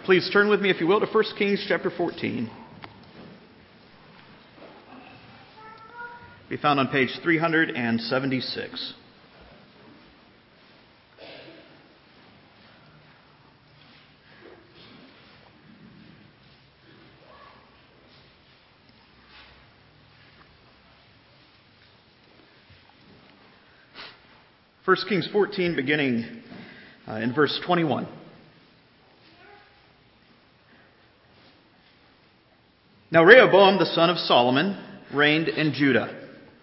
Please turn with me, if you will, to 1 Kings chapter 14. Be found on page 376. First Kings 14, beginning in verse 21. Now Rehoboam, the son of Solomon, reigned in Judah.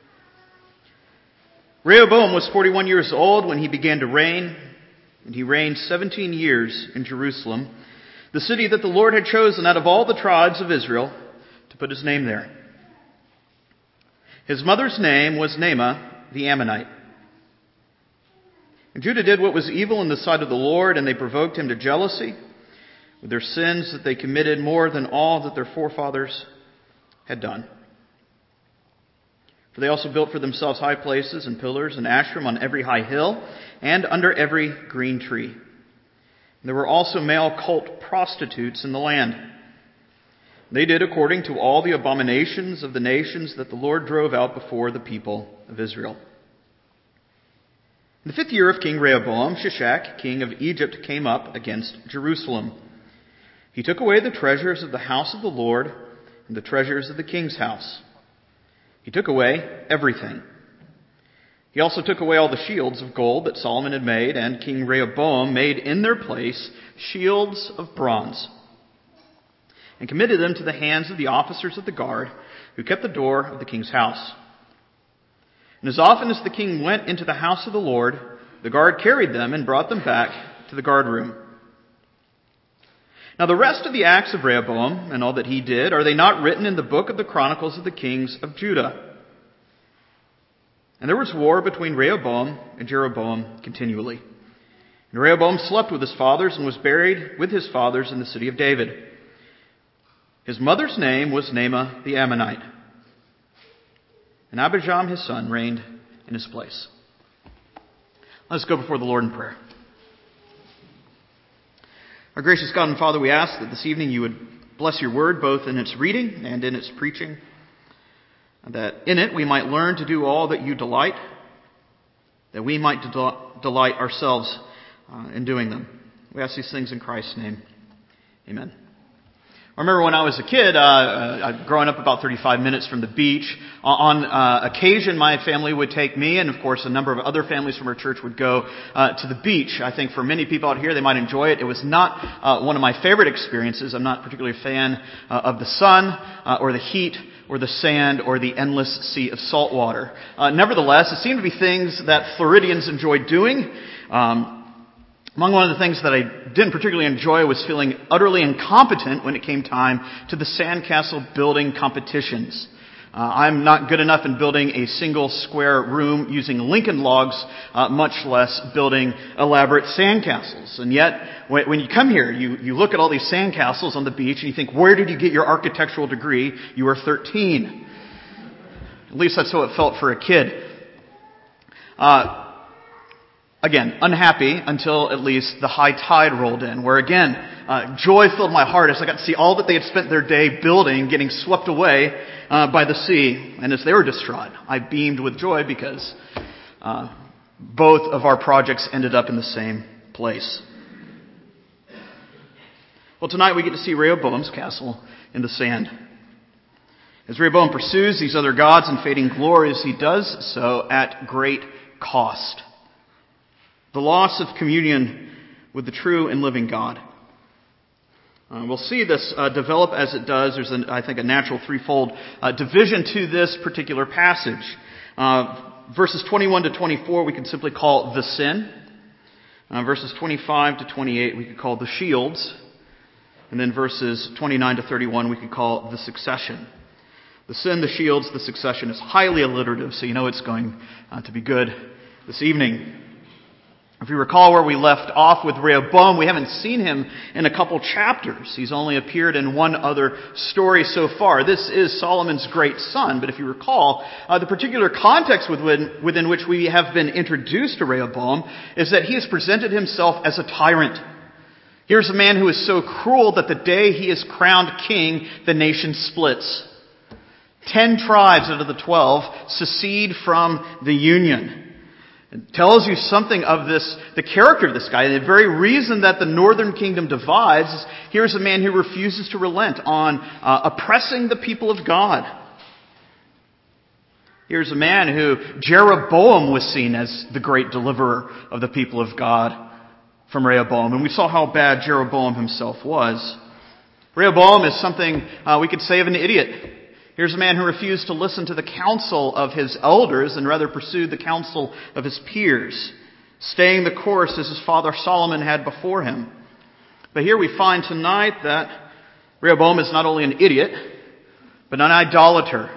Rehoboam was 41 years old when he began to reign, and he reigned 17 years in Jerusalem, the city that the Lord had chosen out of all the tribes of Israel to put his name there. His mother's name was Naamah the Ammonite. And Judah did what was evil in the sight of the Lord, and they provoked him to jealousy with their sins that they committed more than all that their forefathers had done. For they also built for themselves high places and pillars and Asherim on every high hill and under every green tree. And there were also male cult prostitutes in the land. They did according to all the abominations of the nations that the Lord drove out before the people of Israel. In the 5th year of King Rehoboam, Shishak, king of Egypt, came up against Jerusalem. He took away the treasures of the house of the Lord and the treasures of the king's house. He took away everything. He also took away all the shields of gold that Solomon had made, and King Rehoboam made in their place shields of bronze, and committed them to the hands of the officers of the guard who kept the door of the king's house. And as often as the king went into the house of the Lord, the guard carried them and brought them back to the guard room. Now the rest of the acts of Rehoboam and all that he did, are they not written in the book of the Chronicles of the kings of Judah? And there was war between Rehoboam and Jeroboam continually. And Rehoboam slept with his fathers and was buried with his fathers in the city of David. His mother's name was Naamah the Ammonite. And Abijam his son reigned in his place. Let's go before the Lord in prayer. Our gracious God and Father, we ask that this evening you would bless your word both in its reading and in its preaching, and that in it we might learn to do all that you delight, that we might delight ourselves in doing them. We ask these things in Christ's name. Amen. I remember when I was a kid, growing up about 35 minutes from the beach, on occasion my family would take me, and of course a number of other families from our church would go to the beach. I think for many people out here, they might enjoy it. It was not one of my favorite experiences. I'm not particularly a fan of the sun or the heat or the sand or the endless sea of salt water. Nevertheless, it seemed to be things that Floridians enjoyed doing. Among one of the things that I didn't particularly enjoy was feeling utterly incompetent when it came time to the sandcastle building competitions. I'm not good enough in building a single square room using Lincoln logs, much less building elaborate sandcastles. And yet, when you come here, you look at all these sandcastles on the beach and you think, where did you get your architectural degree? You were 13. At least that's how it felt for a kid. Again, unhappy until at least the high tide rolled in, where again, joy filled my heart as I got to see all that they had spent their day building getting swept away by the sea. And as they were distraught, I beamed with joy because both of our projects ended up in the same place. Well, tonight we get to see Rehoboam's castle in the sand. As Rehoboam pursues these other gods and fading glories, he does so at great cost. The loss of communion with the true and living God. We'll see this develop as it does. There's, I think, a natural threefold division to this particular passage. Verses 21 to 24 we can simply call the sin. Verses 25 to 28 we could call the shields. And then verses 29 to 31 we could call the succession. The sin, the shields, the succession is highly alliterative, so you know it's going to be good this evening. If you recall where we left off with Rehoboam, we haven't seen him in a couple chapters. He's only appeared in one other story so far. This is Solomon's great son, but if you recall, the particular context within which we have been introduced to Rehoboam is that he has presented himself as a tyrant. Here's a man who is so cruel that the day he is crowned king, the nation splits. 10 tribes out of the 12 secede from the union. It tells you something of the character of this guy. The very reason that the northern kingdom divides is here's a man who refuses to relent on oppressing the people of God. Here's a man who Jeroboam was seen as the great deliverer of the people of God from Rehoboam. And we saw how bad Jeroboam himself was. Rehoboam is something we could say of an idiot. Here's a man who refused to listen to the counsel of his elders and rather pursued the counsel of his peers, staying the course as his father Solomon had before him. But here we find tonight that Rehoboam is not only an idiot, but an idolater.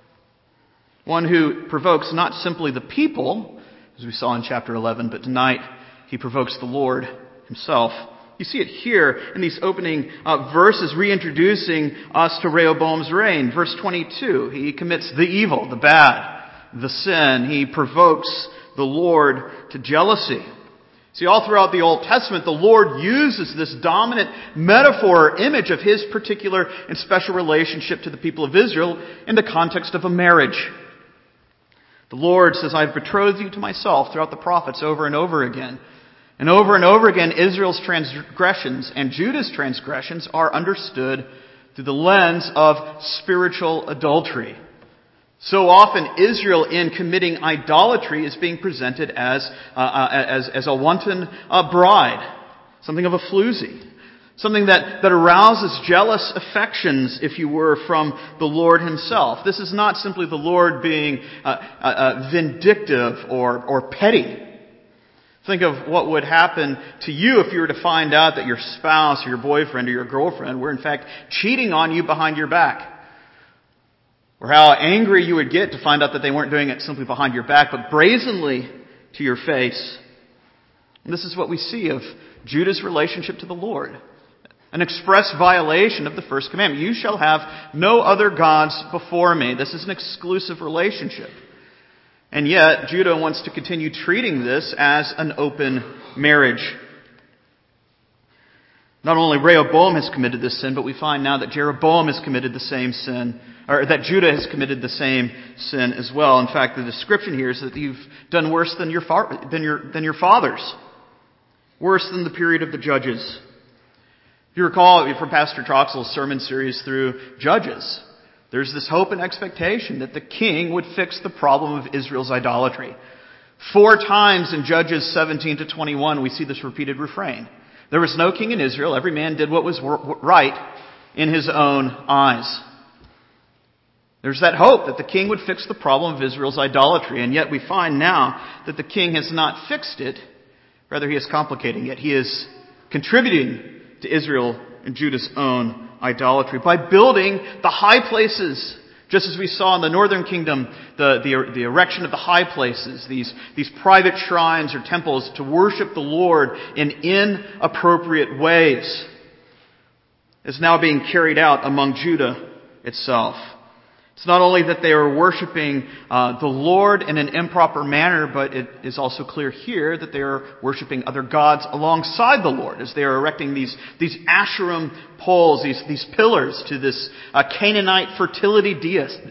One who provokes not simply the people, as we saw in chapter 11, but tonight he provokes the Lord himself. You see it here in these opening verses reintroducing us to Rehoboam's reign. Verse 22, he commits the evil, the bad, the sin. He provokes the Lord to jealousy. See, all throughout the Old Testament, the Lord uses this dominant metaphor or image of his particular and special relationship to the people of Israel in the context of a marriage. The Lord says, I've betrothed you to myself throughout the prophets over and over again. And over again, Israel's transgressions and Judah's transgressions are understood through the lens of spiritual adultery. So often, Israel, in committing idolatry, is being presented as a wanton bride, something of a floozy, something that arouses jealous affections, if you were, from the Lord himself. This is not simply the Lord being vindictive or petty. Think of what would happen to you if you were to find out that your spouse or your boyfriend or your girlfriend were in fact cheating on you behind your back. Or how angry you would get to find out that they weren't doing it simply behind your back, but brazenly to your face. And this is what we see of Judah's relationship to the Lord. An express violation of the first commandment. You shall have no other gods before me. This is an exclusive relationship. And yet, Judah wants to continue treating this as an open marriage. Not only Rehoboam has committed this sin, but we find now that Jeroboam has committed the same sin, or that Judah has committed the same sin as well. In fact, the description here is that you've done worse than your fathers. Worse than the period of the Judges. If you recall from Pastor Troxell's sermon series through Judges, there's this hope and expectation that the king would fix the problem of Israel's idolatry. 4 times in Judges 17 to 21, we see this repeated refrain. There was no king in Israel. Every man did what was right in his own eyes. There's that hope that the king would fix the problem of Israel's idolatry. And yet we find now that the king has not fixed it. Rather, he is complicating it. He is contributing to Israel and Judah's own idolatry by building the high places, just as we saw in the northern kingdom, the erection of the high places, these private shrines or temples to worship the Lord in inappropriate ways, is now being carried out among Judah itself. It's not only that they are worshiping the Lord in an improper manner, but it is also clear here that they are worshiping other gods alongside the Lord as they are erecting these Asherim poles, these pillars to this Canaanite fertility deity,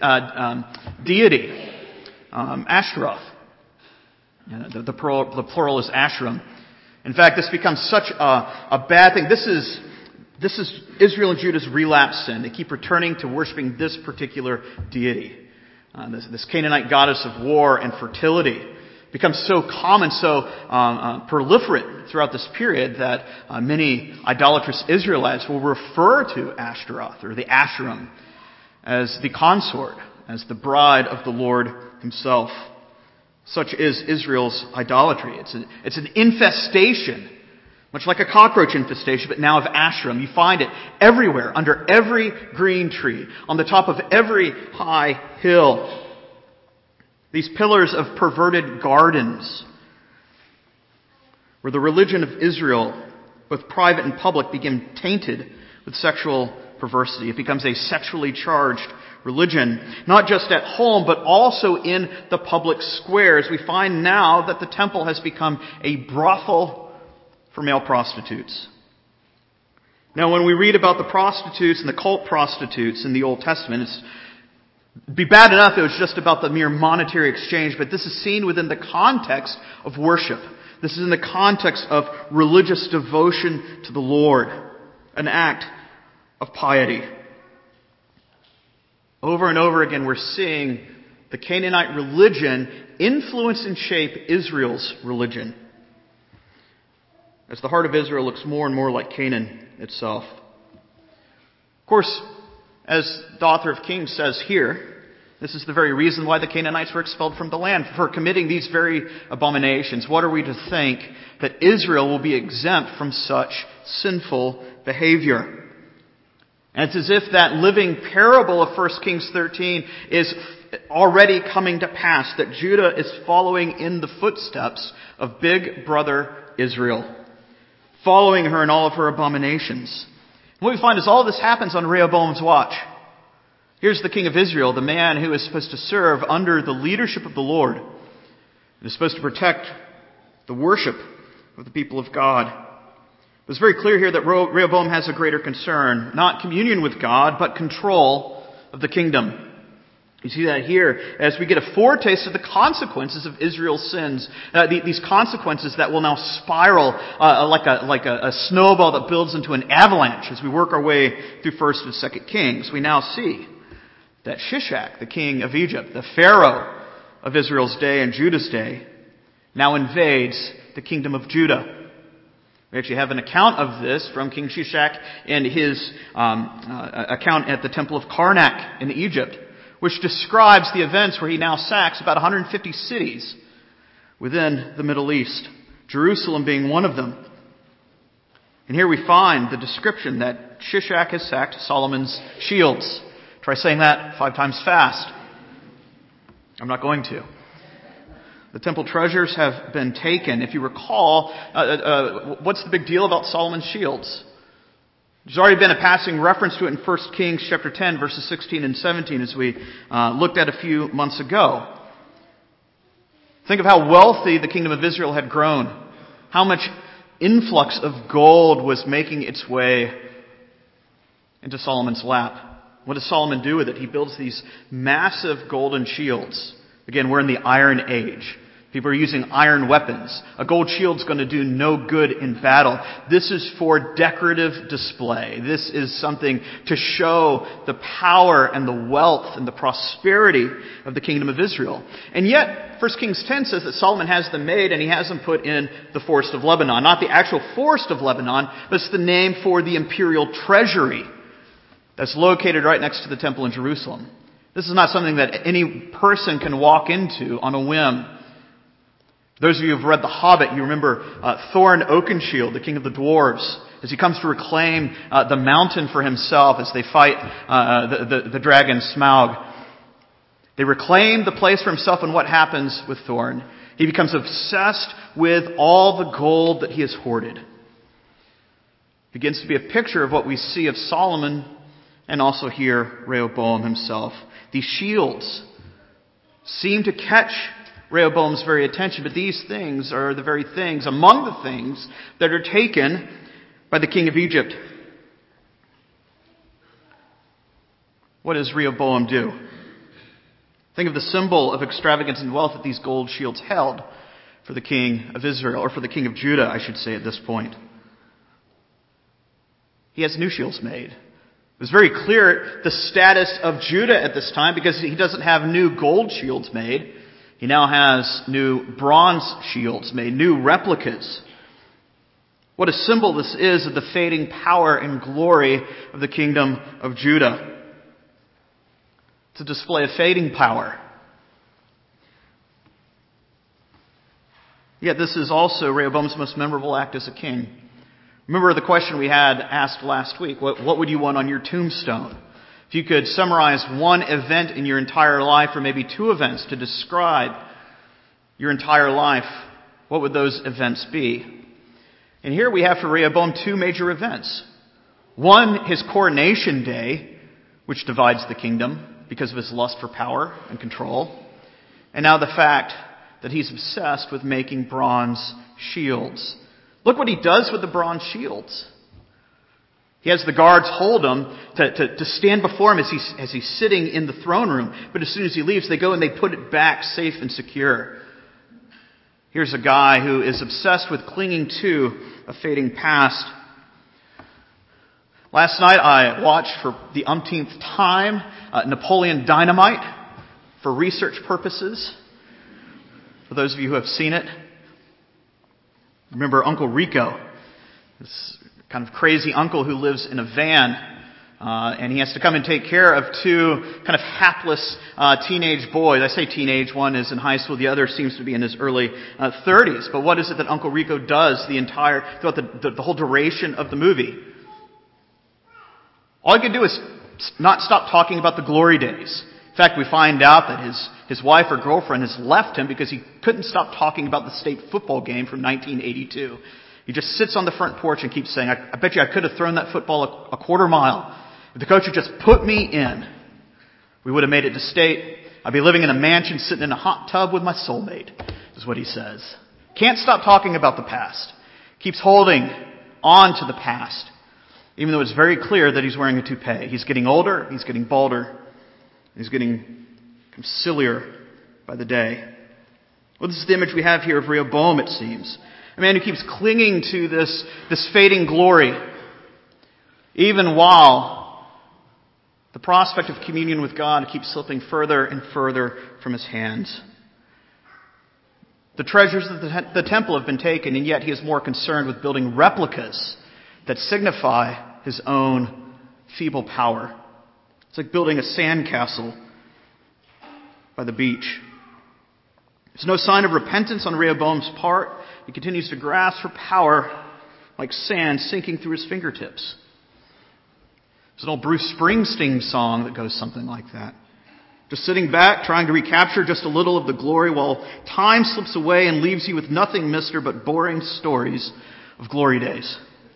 Ashtaroth. The plural is Asherim. In fact, this becomes such a bad thing. This is Israel and Judah's relapse sin. They keep returning to worshiping this particular deity. This Canaanite goddess of war and fertility becomes so common, so proliferate throughout this period that many idolatrous Israelites will refer to Ashtaroth or the Asherim as the consort, as the bride of the Lord himself. Such is Israel's idolatry. It's an infestation, much like a cockroach infestation, but now of Asherim. You find it everywhere, under every green tree, on the top of every high hill. These pillars of perverted gardens, where the religion of Israel, both private and public, became tainted with sexual perversity. It becomes a sexually charged religion, not just at home, but also in the public squares. We find now that the temple has become a brothel for male prostitutes. Now, when we read about the prostitutes and the cult prostitutes in the Old Testament, it'd be bad enough if it was just about the mere monetary exchange, but this is seen within the context of worship. This is in the context of religious devotion to the Lord, an act of piety. Over and over again, we're seeing the Canaanite religion influence and shape Israel's religion, as the heart of Israel looks more and more like Canaan itself. Of course, as the author of Kings says here, this is the very reason why the Canaanites were expelled from the land, for committing these very abominations. What are we to think that Israel will be exempt from such sinful behavior? And it's as if that living parable of 1 Kings 13 is already coming to pass, that Judah is following in the footsteps of big brother Israel, following her in all of her abominations. And what we find is all of this happens on Rehoboam's watch. Here's the king of Israel, the man who is supposed to serve under the leadership of the Lord, and is supposed to protect the worship of the people of God. It's very clear here that Rehoboam has a greater concern, not communion with God, but control of the kingdom. You see that here as we get a foretaste of the consequences of Israel's sins. These consequences that will now spiral like a snowball that builds into an avalanche as we work our way through 1st and 2nd Kings. We now see that Shishak, the king of Egypt, the Pharaoh of Israel's day and Judah's day, now invades the kingdom of Judah. We actually have an account of this from King Shishak in his account at the Temple of Karnak in Egypt, which describes the events where he now sacks about 150 cities within the Middle East, Jerusalem being one of them. And here we find the description that Shishak has sacked Solomon's shields. Try saying that 5 times fast. I'm not going to. The temple treasures have been taken. If you recall, what's the big deal about Solomon's shields? There's already been a passing reference to it in 1 Kings chapter 10, verses 16 and 17, as we looked at a few months ago. Think of how wealthy the kingdom of Israel had grown. How much influx of gold was making its way into Solomon's lap. What does Solomon do with it? He builds these massive golden shields. Again, we're in the Iron Age. People are using iron weapons. A gold shield's going to do no good in battle. This is for decorative display. This is something to show the power and the wealth and the prosperity of the kingdom of Israel. And yet, 1 Kings 10 says that Solomon has them made and he has them put in the forest of Lebanon. Not the actual forest of Lebanon, but it's the name for the imperial treasury that's located right next to the temple in Jerusalem. This is not something that any person can walk into on a whim. Those of you who have read The Hobbit, you remember Thorin Oakenshield, the king of the dwarves, as he comes to reclaim the mountain for himself as they fight the dragon Smaug. They reclaim the place for himself, and what happens with Thorin? He becomes obsessed with all the gold that he has hoarded. It begins to be a picture of what we see of Solomon and also here Rehoboam himself. These shields seem to catch Rehoboam's very attention, but these things are the very things, among the things, that are taken by the king of Egypt. What does Rehoboam do? Think of the symbol of extravagance and wealth that these gold shields held for the king of Israel, or for the king of Judah, I should say at this point. He has new shields made. It was very clear the status of Judah at this time, because he doesn't have new gold shields made. He now has new bronze shields made, new replicas. What a symbol this is of the fading power and glory of the kingdom of Judah. It's a display of fading power. Yet this is also Rehoboam's most memorable act as a king. Remember the question we had asked last week. What would you want on your tombstone? If you could summarize one event in your entire life, or maybe 2 events to describe your entire life, what would those events be? And here we have for Rehoboam 2 major events. One, his coronation day, which divides the kingdom because of his lust for power and control. And now the fact that he's obsessed with making bronze shields. Look what he does with the bronze shields. He has the guards hold him to stand before him as he's sitting in the throne room. But as soon as he leaves, they go and they put it back safe and secure. Here's a guy who is obsessed with clinging to a fading past. Last night I watched for the umpteenth time Napoleon Dynamite for research purposes. For those of you who have seen it, remember Uncle Rico, this kind of crazy uncle who lives in a van, and he has to come and take care of two kind of hapless teenage boys. I say teenage, one is in high school, the other seems to be in his early 30s. But what is it that Uncle Rico does throughout the whole duration of the movie? All he can do is not stop talking about the glory days. In fact, we find out that his wife or girlfriend has left him because he couldn't stop talking about the state football game from 1982. He just sits on the front porch and keeps saying, I bet you I could have thrown that football a quarter mile. If the coach had just put me in, we would have made it to state. I'd be living in a mansion sitting in a hot tub with my soulmate, is what he says. Can't stop talking about the past. Keeps holding on to the past, even though it's very clear that he's wearing a toupee. He's getting older, he's getting balder, he's getting sillier by the day. Well, this is the image we have here of Rehoboam, it seems. A man who keeps clinging to this fading glory, even while the prospect of communion with God keeps slipping further and further from his hands. The treasures of the temple have been taken, and yet he is more concerned with building replicas that signify his own feeble power. It's like building a sandcastle by the beach. There's no sign of repentance on Rehoboam's part. He continues to grasp for power like sand sinking through his fingertips. There's an old Bruce Springsteen song that goes something like that. Just sitting back, trying to recapture just a little of the glory while time slips away and leaves you with nothing, mister, but boring stories of glory days.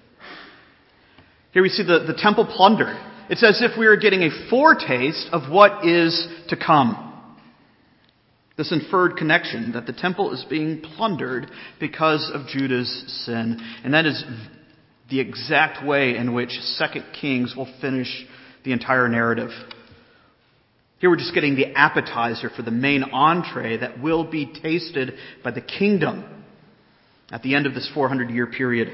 Here we see the temple plunder. It's as if we are getting a foretaste of what is to come. This inferred connection that the temple is being plundered because of Judah's sin. And that is the exact way in which 2 Kings will finish the entire narrative. Here we're just getting the appetizer for the main entree that will be tasted by the kingdom at the end of this 400-year period.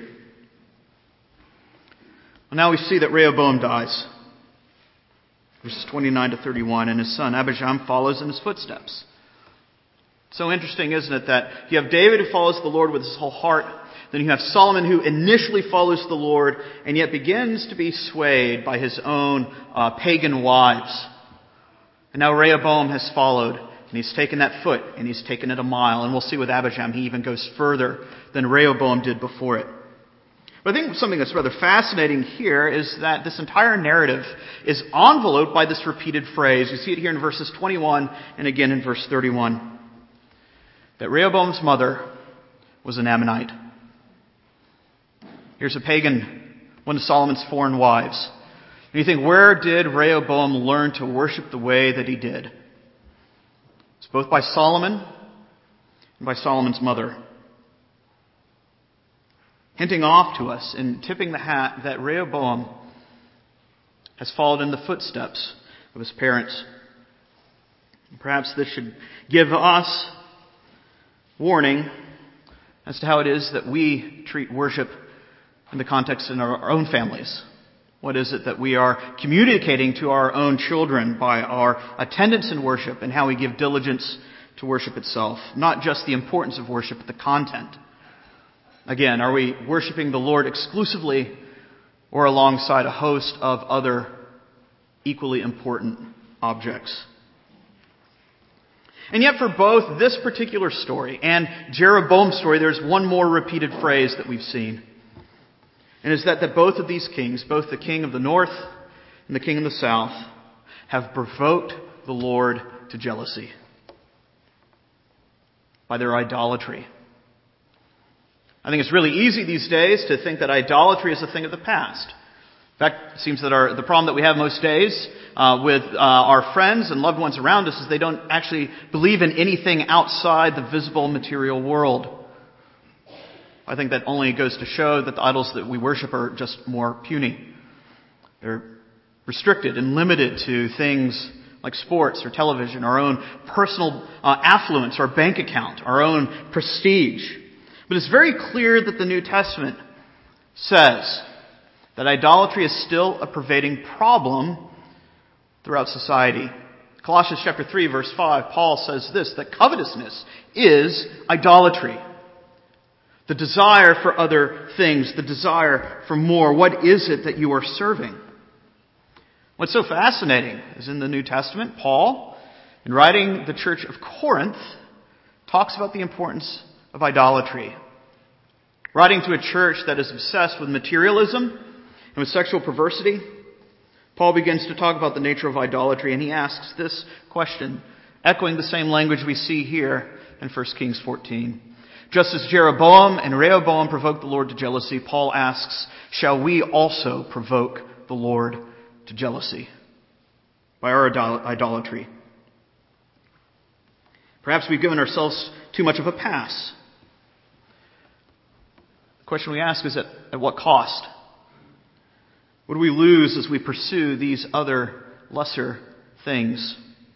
Well, now we see that Rehoboam dies. Verses 29 to 31, and his son Abijam follows in his footsteps. So interesting, isn't it, that you have David who follows the Lord with his whole heart. Then you have Solomon who initially follows the Lord and yet begins to be swayed by his own pagan wives. And now Rehoboam has followed, and he's taken that foot, and he's taken it a mile. And we'll see with Abijam, he even goes further than Rehoboam did before it. But I think something that's rather fascinating here is that this entire narrative is enveloped by this repeated phrase. You see it here in verses 21 and again in verse 31. That Rehoboam's mother was an Ammonite. Here's a pagan, one of Solomon's foreign wives. And you think, where did Rehoboam learn to worship the way that he did? It's both by Solomon and by Solomon's mother. Hinting off to us and tipping the hat that Rehoboam has followed in the footsteps of his parents. Perhaps this should give us warning as to how it is that we treat worship in the context in our own families. What is it that we are communicating to our own children by our attendance in worship and how we give diligence to worship itself? Not just the importance of worship, but the content. Again, are we worshiping the Lord exclusively or alongside a host of other equally important objects? And yet for both this particular story and Jeroboam's story, there's one more repeated phrase that we've seen. And it's that both of these kings, both the king of the north and the king of the south, have provoked the Lord to jealousy by their idolatry. I think it's really easy these days to think that idolatry is a thing of the past. In fact, it seems that the problem that we have most days with our friends and loved ones around us is they don't actually believe in anything outside the visible material world. I think that only goes to show that the idols that we worship are just more puny. They're restricted and limited to things like sports or television, our own personal affluence, our bank account, our own prestige. But it's very clear that the New Testament says that idolatry is still a pervading problem throughout society. Colossians chapter 3, verse 5, Paul says this, that covetousness is idolatry. The desire for other things, the desire for more. What is it that you are serving? What's so fascinating is in the New Testament, Paul, in writing the church of Corinth, talks about the importance of idolatry. Writing to a church that is obsessed with materialism and with sexual perversity, Paul begins to talk about the nature of idolatry, and he asks this question, echoing the same language we see here in 1 Kings 14. Just as Jeroboam and Rehoboam provoked the Lord to jealousy, Paul asks, shall we also provoke the Lord to jealousy by our idolatry? Perhaps we've given ourselves too much of a pass. The question we ask is at what cost? What do we lose as we pursue these other lesser things?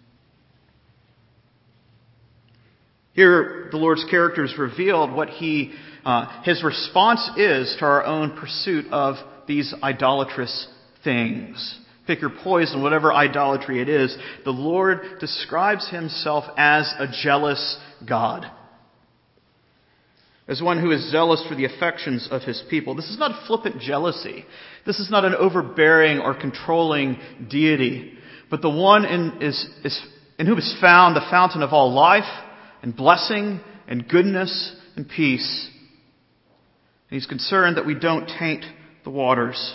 Here, the Lord's character is revealed what his response is to our own pursuit of these idolatrous things. Pick your poison, whatever idolatry it is. The Lord describes himself as a jealous God. As one who is zealous for the affections of his people. This is not flippant jealousy. This is not an overbearing or controlling deity. But the one in whom is found the fountain of all life and blessing and goodness and peace. And he's concerned that we don't taint the waters.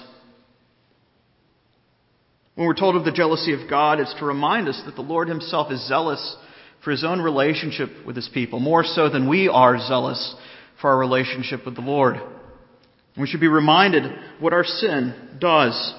When we're told of the jealousy of God, it's to remind us that the Lord himself is zealous for his own relationship with his people, more so than we are zealous for our relationship with the Lord. We should be reminded what our sin does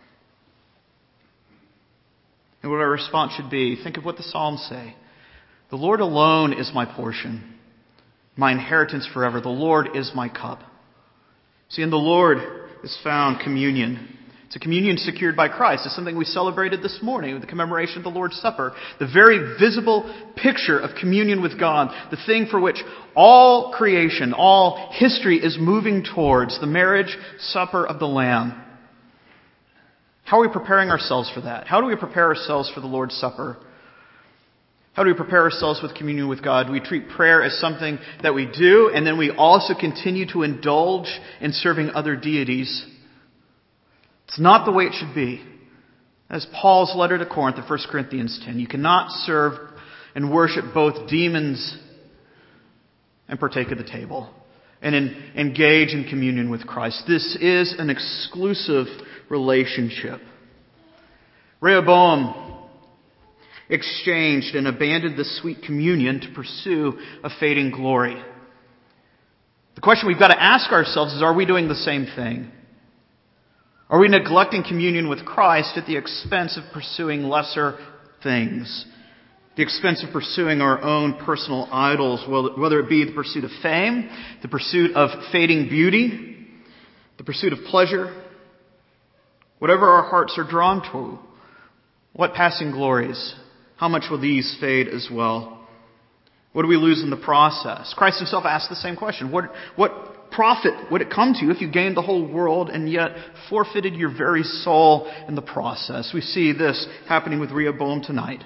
and what our response should be. Think of what the Psalms say. The Lord alone is my portion, my inheritance forever. The Lord is my cup. See, in the Lord is found communion. It's a communion secured by Christ. It's something we celebrated this morning with the commemoration of the Lord's Supper. The very visible picture of communion with God. The thing for which all creation, all history is moving towards. The marriage supper of the Lamb. How are we preparing ourselves for that? How do we prepare ourselves for the Lord's Supper? How do we prepare ourselves with communion with God? We treat prayer as something that we do, and then we also continue to indulge in serving other deities. It's not the way it should be. As Paul's letter to Corinth in 1 Corinthians 10, you cannot serve and worship both demons and partake of the table and engage in communion with Christ. This is an exclusive relationship. Rehoboam exchanged and abandoned the sweet communion to pursue a fading glory. The question we've got to ask ourselves is, are we doing the same thing? Are we neglecting communion with Christ at the expense of pursuing lesser things? The expense of pursuing our own personal idols, whether it be the pursuit of fame, the pursuit of fading beauty, the pursuit of pleasure, whatever our hearts are drawn to, what passing glories, how much will these fade as well? What do we lose in the process? Christ himself asked the same question. What profit would it come to you if you gained the whole world and yet forfeited your very soul in the process? We see this happening with Rehoboam tonight.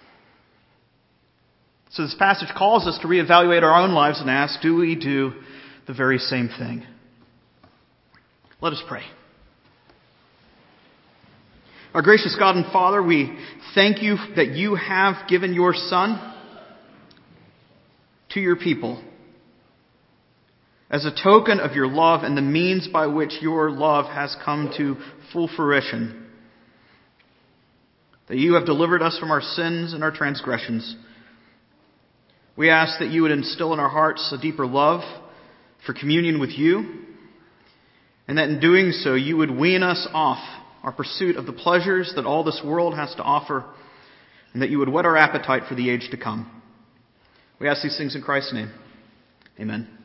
So this passage calls us to reevaluate our own lives and ask, do we do the very same thing? Let us pray. Our gracious God and Father, we thank you that you have given your Son to your people as a token of your love and the means by which your love has come to full fruition. That you have delivered us from our sins and our transgressions. We ask that you would instill in our hearts a deeper love for communion with you, and that in doing so you would wean us off our pursuit of the pleasures that all this world has to offer, and that you would whet our appetite for the age to come. We ask these things in Christ's name. Amen.